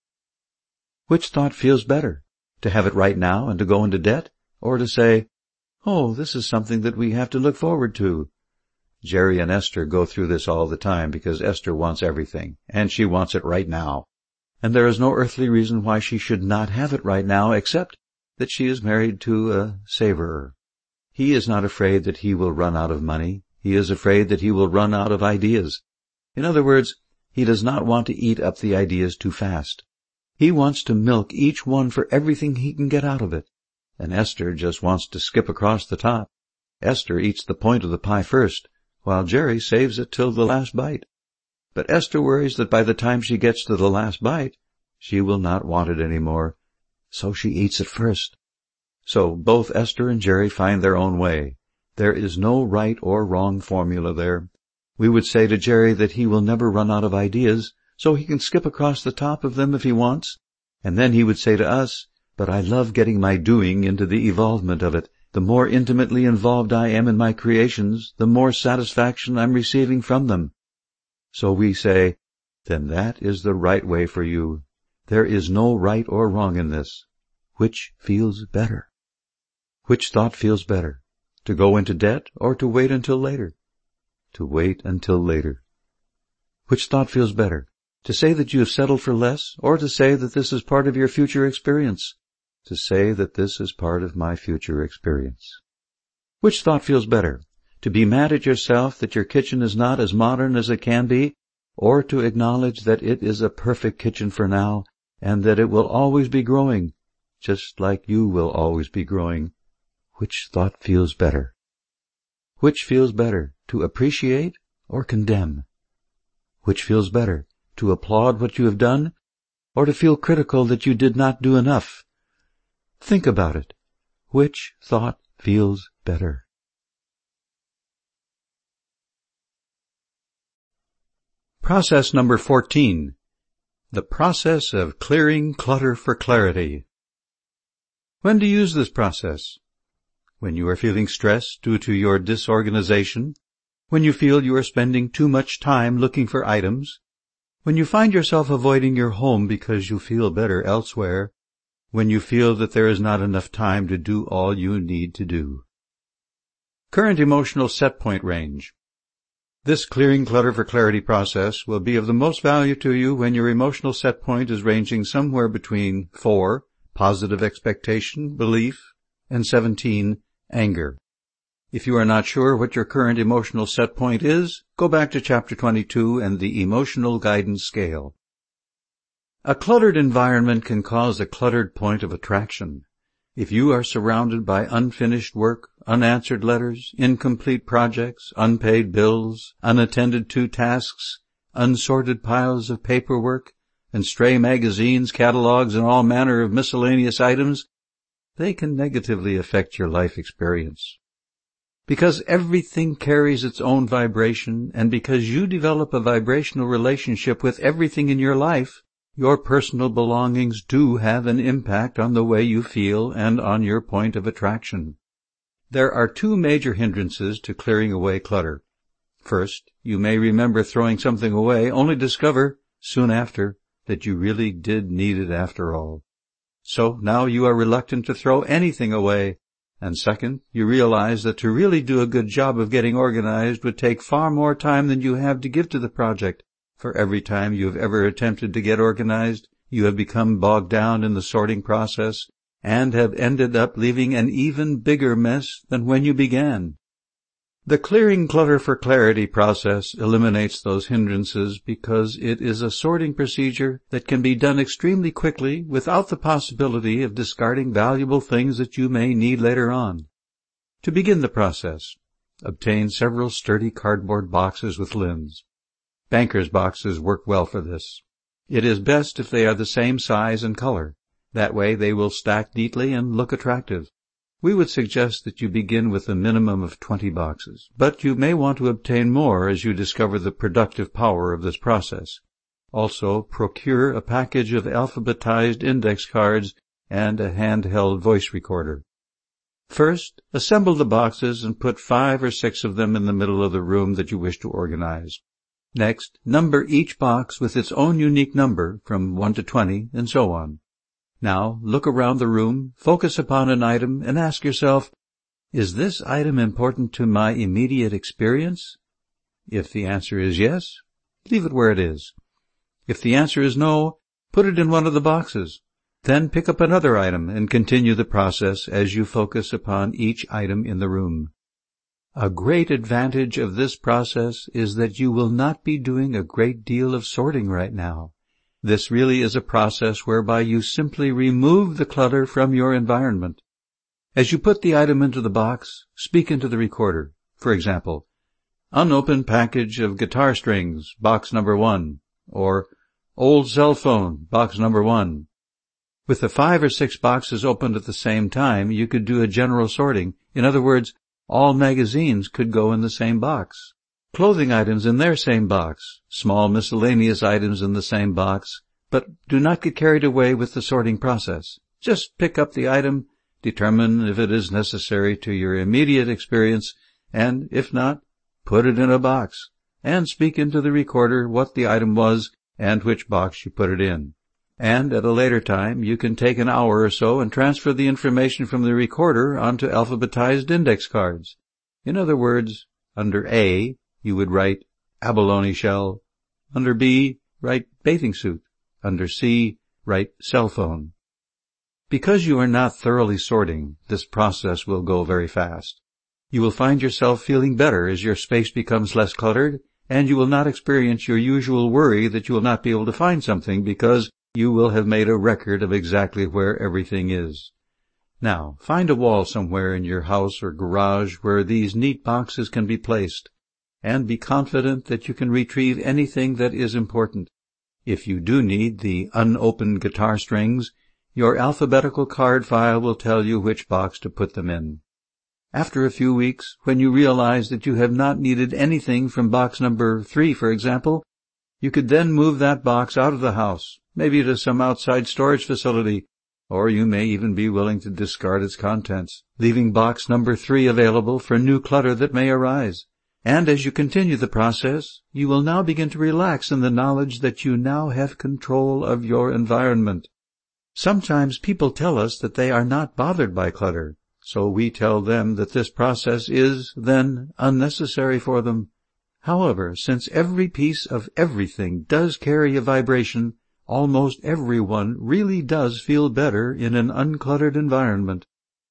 Which thought feels better? To have it right now and to go into debt? Or to say, oh, this is something that we have to look forward to? Jerry and Esther go through this all the time because Esther wants everything, and she wants it right now. And there is no earthly reason why she should not have it right now except that she is married to a saverer. He is not afraid that he will run out of money. He is afraid that he will run out of ideas. In other words, he does not want to eat up the ideas too fast. He wants to milk each one for everything he can get out of it. And Esther just wants to skip across the top. Esther eats the point of the pie first, while Jerry saves it till the last bite. But Esther worries that by the time she gets to the last bite, she will not want it any more, so she eats it first. So both Esther and Jerry find their own way. There is no right or wrong formula there. We would say to Jerry that he will never run out of ideas, so he can skip across the top of them if he wants. And then he would say to us, but I love getting my doing into the evolvement of it. The more intimately involved I am in my creations, the more satisfaction I'm receiving from them. So we say, then that is the right way for you. There is no right or wrong in this. Which feels better? Which thought feels better? To go into debt or to wait until later? To wait until later. Which thought feels better? To say that you have settled for less, or to say that this is part of your future experience? To say that this is part of my future experience. Which thought feels better? To be mad at yourself that your kitchen is not as modern as it can be, or to acknowledge that it is a perfect kitchen for now, and that it will always be growing, just like you will always be growing? Which thought feels better? Which feels better, to appreciate or condemn? Which feels better, to applaud what you have done, or to feel critical that you did not do enough? Think about it. Which thought feels better? Process number fourteen. The process of clearing clutter for clarity. When to use this process? When you are feeling stressed due to your disorganization, when you feel you are spending too much time looking for items, when you find yourself avoiding your home because you feel better elsewhere, when you feel that there is not enough time to do all you need to do. Current emotional set point range. This clearing clutter for clarity process will be of the most value to you when your emotional set point is ranging somewhere between four, positive expectation, belief, and seventeen, anger. If you are not sure what your current emotional set point is, go back to Chapter twenty-two and the Emotional Guidance Scale. A cluttered environment can cause a cluttered point of attraction. If you are surrounded by unfinished work, unanswered letters, incomplete projects, unpaid bills, unattended to tasks, unsorted piles of paperwork, and stray magazines, catalogs, and all manner of miscellaneous items, they can negatively affect your life experience. Because everything carries its own vibration, and because you develop a vibrational relationship with everything in your life, your personal belongings do have an impact on the way you feel and on your point of attraction. There are two major hindrances to clearing away clutter. First, you may remember throwing something away, only discover, soon after, that you really did need it after all. So now you are reluctant to throw anything away. And second, you realize that to really do a good job of getting organized would take far more time than you have to give to the project. For every time you have ever attempted to get organized, you have become bogged down in the sorting process and have ended up leaving an even bigger mess than when you began. The clearing clutter for clarity process eliminates those hindrances because it is a sorting procedure that can be done extremely quickly without the possibility of discarding valuable things that you may need later on. To begin the process, obtain several sturdy cardboard boxes with lids. Banker's boxes work well for this. It is best if they are the same size and color. That way they will stack neatly and look attractive. We would suggest that you begin with a minimum of twenty boxes, but you may want to obtain more as you discover the productive power of this process. Also, procure a package of alphabetized index cards and a handheld voice recorder. First, assemble the boxes and put five or six of them in the middle of the room that you wish to organize. Next, number each box with its own unique number, from one to twenty, and so on. Now, look around the room, focus upon an item, and ask yourself, is this item important to my immediate experience? If the answer is yes, leave it where it is. If the answer is no, put it in one of the boxes. Then pick up another item and continue the process as you focus upon each item in the room. A great advantage of this process is that you will not be doing a great deal of sorting right now. This really is a process whereby you simply remove the clutter from your environment. As you put the item into the box, speak into the recorder. For example, unopened package of guitar strings, box number one, or old cell phone, box number one. With the five or six boxes opened at the same time, you could do a general sorting. In other words, all magazines could go in the same box. Clothing items in their same box, small miscellaneous items in the same box, but do not get carried away with the sorting process. Just pick up the item, determine if it is necessary to your immediate experience, and if not, put it in a box, and speak into the recorder what the item was and which box you put it in. And at a later time, you can take an hour or so and transfer the information from the recorder onto alphabetized index cards. In other words, under A, you would write abalone shell. Under B, write bathing suit. Under C, write cell phone. Because you are not thoroughly sorting, this process will go very fast. You will find yourself feeling better as your space becomes less cluttered, and you will not experience your usual worry that you will not be able to find something because you will have made a record of exactly where everything is. Now, find a wall somewhere in your house or garage where these neat boxes can be placed, and be confident that you can retrieve anything that is important. If you do need the unopened guitar strings, your alphabetical card file will tell you which box to put them in. After a few weeks, when you realize that you have not needed anything from box number three, for example, you could then move that box out of the house, maybe to some outside storage facility, or you may even be willing to discard its contents, leaving box number three available for new clutter that may arise. And as you continue the process, you will now begin to relax in the knowledge that you now have control of your environment. Sometimes people tell us that they are not bothered by clutter, so we tell them that this process is, then, unnecessary for them. However, since every piece of everything does carry a vibration, almost everyone really does feel better in an uncluttered environment.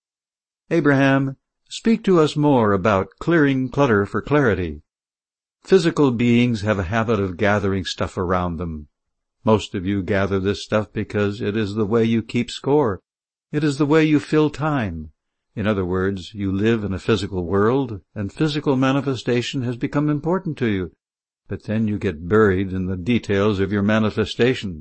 Abraham, speak to us more about clearing clutter for clarity. Physical beings have a habit of gathering stuff around them. Most of you gather this stuff because it is the way you keep score. It is the way you fill time. In other words, you live in a physical world, and physical manifestation has become important to you. But then you get buried in the details of your manifestation.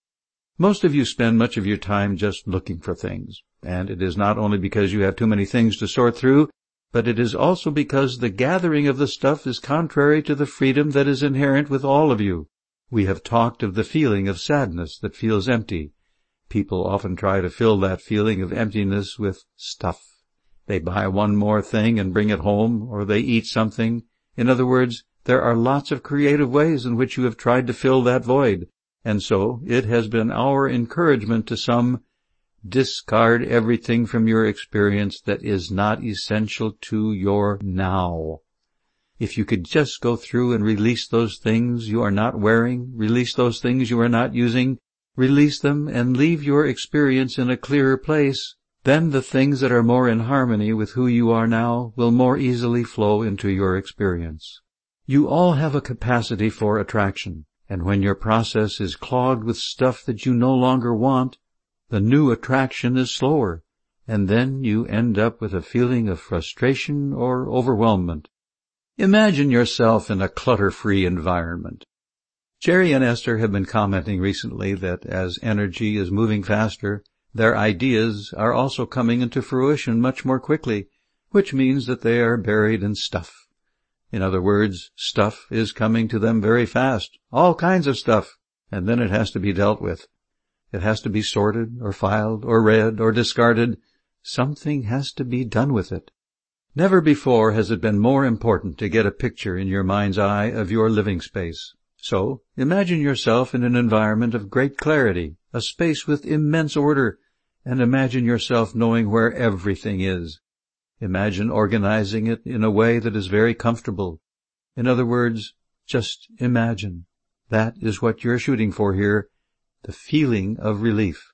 Most of you spend much of your time just looking for things, and it is not only because you have too many things to sort through, but it is also because the gathering of the stuff is contrary to the freedom that is inherent with all of you. We have talked of the feeling of sadness that feels empty. People often try to fill that feeling of emptiness with stuff. They buy one more thing and bring it home, or they eat something. In other words, there are lots of creative ways in which you have tried to fill that void, and so it has been our encouragement to some, discard everything from your experience that is not essential to your now. If you could just go through and release those things you are not wearing, release those things you are not using, release them and leave your experience in a clearer place, then the things that are more in harmony with who you are now will more easily flow into your experience. You all have a capacity for attraction, and when your process is clogged with stuff that you no longer want, the new attraction is slower, and then you end up with a feeling of frustration or overwhelmment. Imagine yourself in a clutter-free environment. Jerry and Esther have been commenting recently that as energy is moving faster, their ideas are also coming into fruition much more quickly, which means that they are buried in stuff. In other words, stuff is coming to them very fast, all kinds of stuff, and then it has to be dealt with. It has to be sorted or filed or read or discarded. Something has to be done with it. Never before has it been more important to get a picture in your mind's eye of your living space. So, imagine yourself in an environment of great clarity, a space with immense order, and imagine yourself knowing where everything is. Imagine organizing it in a way that is very comfortable. In other words, just imagine. That is what you're shooting for here, the feeling of relief.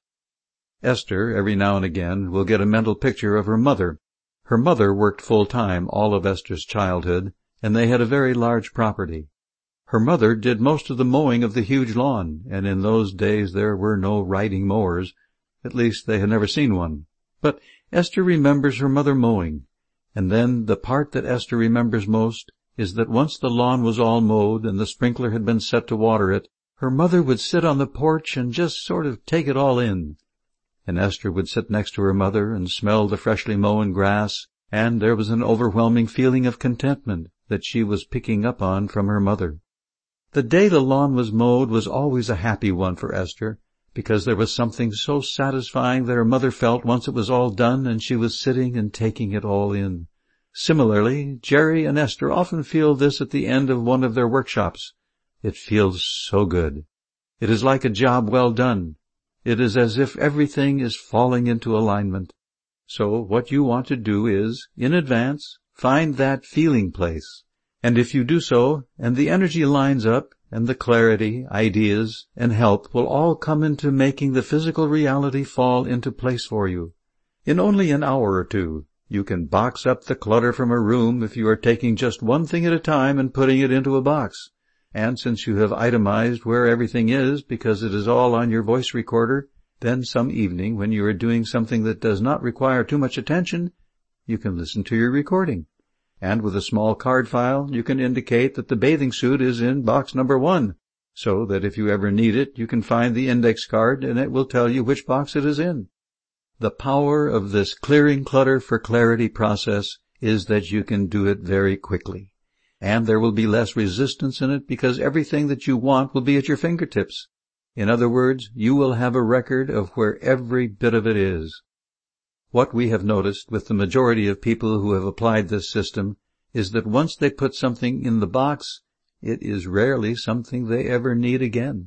Esther, every now and again, will get a mental picture of her mother. Her mother worked full-time all of Esther's childhood, and they had a very large property. Her mother did most of the mowing of the huge lawn, and in those days there were no riding mowers. At least they had never seen one. But Esther remembers her mother mowing, and then the part that Esther remembers most is that once the lawn was all mowed and the sprinkler had been set to water it, her mother would sit on the porch and just sort of take it all in. And Esther would sit next to her mother and smell the freshly mown grass, and there was an overwhelming feeling of contentment that she was picking up on from her mother. The day the lawn was mowed was always a happy one for Esther, because there was something so satisfying that her mother felt once it was all done and she was sitting and taking it all in. Similarly, Jerry and Esther often feel this at the end of one of their workshops. It feels so good. It is like a job well done. It is as if everything is falling into alignment. So what you want to do is, in advance, find that feeling place. And if you do so, and the energy lines up, and the clarity, ideas, and help will all come into making the physical reality fall into place for you. In only an hour or two, you can box up the clutter from a room if you are taking just one thing at a time and putting it into a box. And since you have itemized where everything is because it is all on your voice recorder, then some evening when you are doing something that does not require too much attention, you can listen to your recording. And with a small card file, you can indicate that the bathing suit is in box number one, so that if you ever need it, you can find the index card and it will tell you which box it is in. The power of this clearing clutter for clarity process is that you can do it very quickly. And there will be less resistance in it because everything that you want will be at your fingertips. In other words, you will have a record of where every bit of it is. What we have noticed with the majority of people who have applied this system is that once they put something in the box, it is rarely something they ever need again.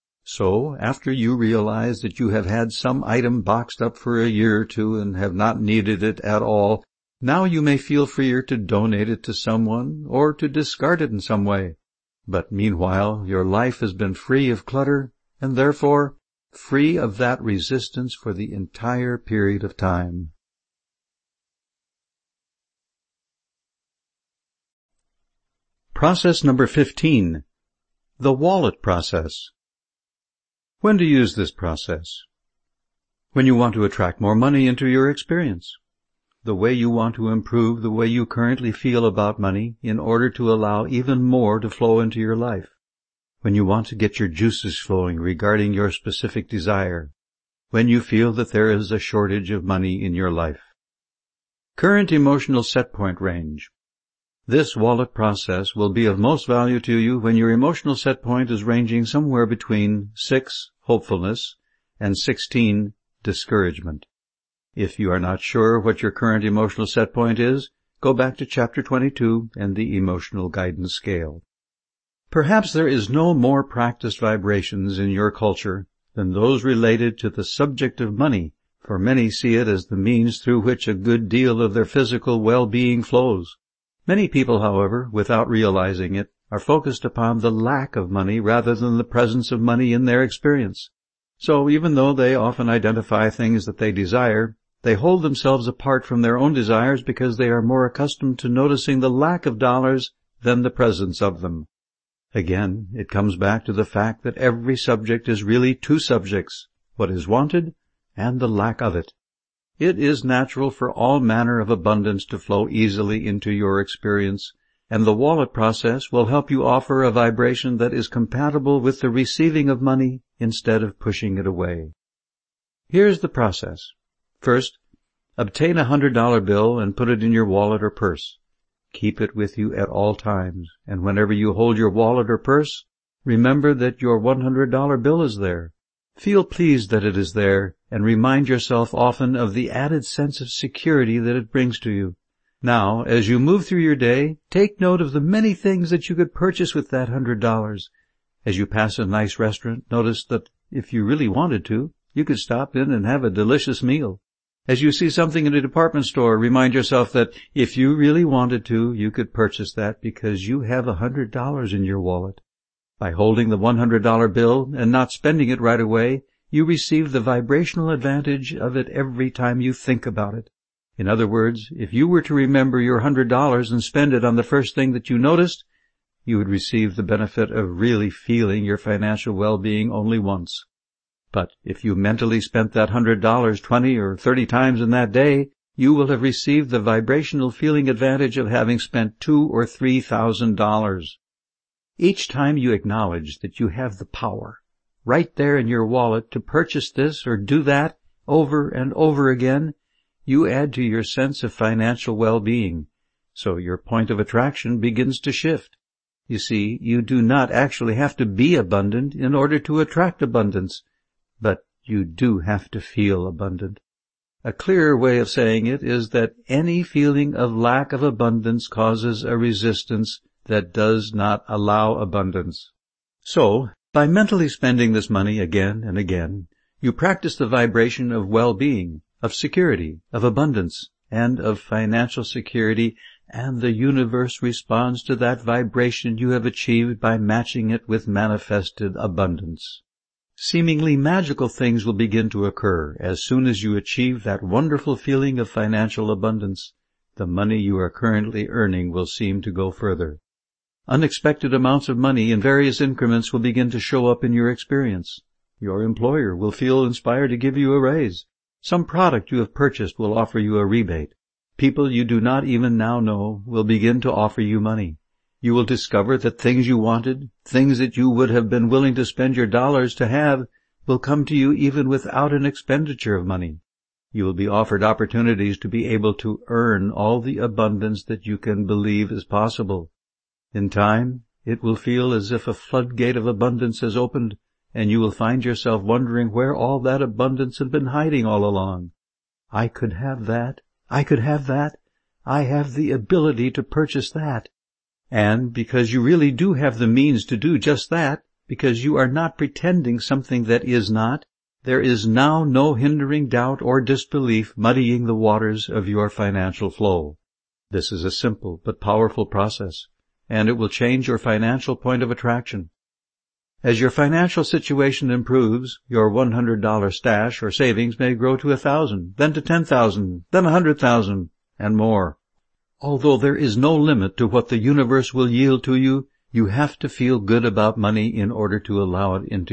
So, after you realize that you have had some item boxed up for a year or two and have not needed it at all, Now you may feel freer to donate it to someone or to discard it in some way. But meanwhile, your life has been free of clutter and therefore free of that resistance for the entire period of time. Process number fifteen. The wallet process. When to use this process? When you want to attract more money into your experience. The way you want to improve the way you currently feel about money in order to allow even more to flow into your life. When you want to get your juices flowing regarding your specific desire. When you feel that there is a shortage of money in your life. Current emotional set point range. This wallet process will be of most value to you when your emotional set point is ranging somewhere between six, hopefulness, and sixteen, discouragement. If you are not sure what your current emotional set point is, go back to Chapter twenty-two and the Emotional Guidance Scale. Perhaps there is no more practiced vibrations in your culture than those related to the subject of money, for many see it as the means through which a good deal of their physical well-being flows. Many people, however, without realizing it, are focused upon the lack of money rather than the presence of money in their experience. So even though they often identify things that they desire, they hold themselves apart from their own desires because they are more accustomed to noticing the lack of dollars than the presence of them. Again, it comes back to the fact that every subject is really two subjects, what is wanted and the lack of it. It is natural for all manner of abundance to flow easily into your experience, and the wallet process will help you offer a vibration that is compatible with the receiving of money instead of pushing it away. Here's the process. First, obtain a one hundred dollar bill and put it in your wallet or purse. Keep it with you at all times, and whenever you hold your wallet or purse, remember that your one hundred dollar bill is there. Feel pleased that it is there, and remind yourself often of the added sense of security that it brings to you. Now, as you move through your day, take note of the many things that you could purchase with that one hundred dollars. As you pass a nice restaurant, notice that if you really wanted to, you could stop in and have a delicious meal. As you see something in a department store, remind yourself that if you really wanted to, you could purchase that because you have one hundred dollars in your wallet. By holding the one hundred dollar bill and not spending it right away, you receive the vibrational advantage of it every time you think about it. In other words, if you were to remember your one hundred dollars and spend it on the first thing that you noticed, you would receive the benefit of really feeling your financial well-being only once. But if you mentally spent that one hundred dollars twenty or thirty times in that day, you will have received the vibrational feeling advantage of having spent two or three thousand dollars. Each time you acknowledge that you have the power, right there in your wallet, to purchase this or do that over and over again, you add to your sense of financial well-being, so your point of attraction begins to shift. You see, you do not actually have to be abundant in order to attract abundance, but you do have to feel abundant. A clearer way of saying it is that any feeling of lack of abundance causes a resistance that does not allow abundance. So, by mentally spending this money again and again, you practice the vibration of well-being, of security, of abundance, and of financial security, and the universe responds to that vibration you have achieved by matching it with manifested abundance. Seemingly magical things will begin to occur as soon as you achieve that wonderful feeling of financial abundance. The money you are currently earning will seem to go further. Unexpected amounts of money in various increments will begin to show up in your experience. Your employer will feel inspired to give you a raise. Some product you have purchased will offer you a rebate. People you do not even now know will begin to offer you money. You will discover that things you wanted, things that you would have been willing to spend your dollars to have, will come to you even without an expenditure of money. You will be offered opportunities to be able to earn all the abundance that you can believe is possible. In time, it will feel as if a floodgate of abundance has opened, and you will find yourself wondering where all that abundance had been hiding all along. I could have that. I could have that. I have the ability to purchase that. And because you really do have the means to do just that, because you are not pretending something that is not, There is now no hindering doubt or disbelief muddying the waters of your financial flow. This is a simple but powerful process, and it will change your financial point of attraction. As your financial situation improves, your one hundred dollar stash or savings may grow to a thousand, then to ten thousand, then a hundred thousand, and more. Although there is no limit to what the universe will yield to you, you have to feel good about money in order to allow it into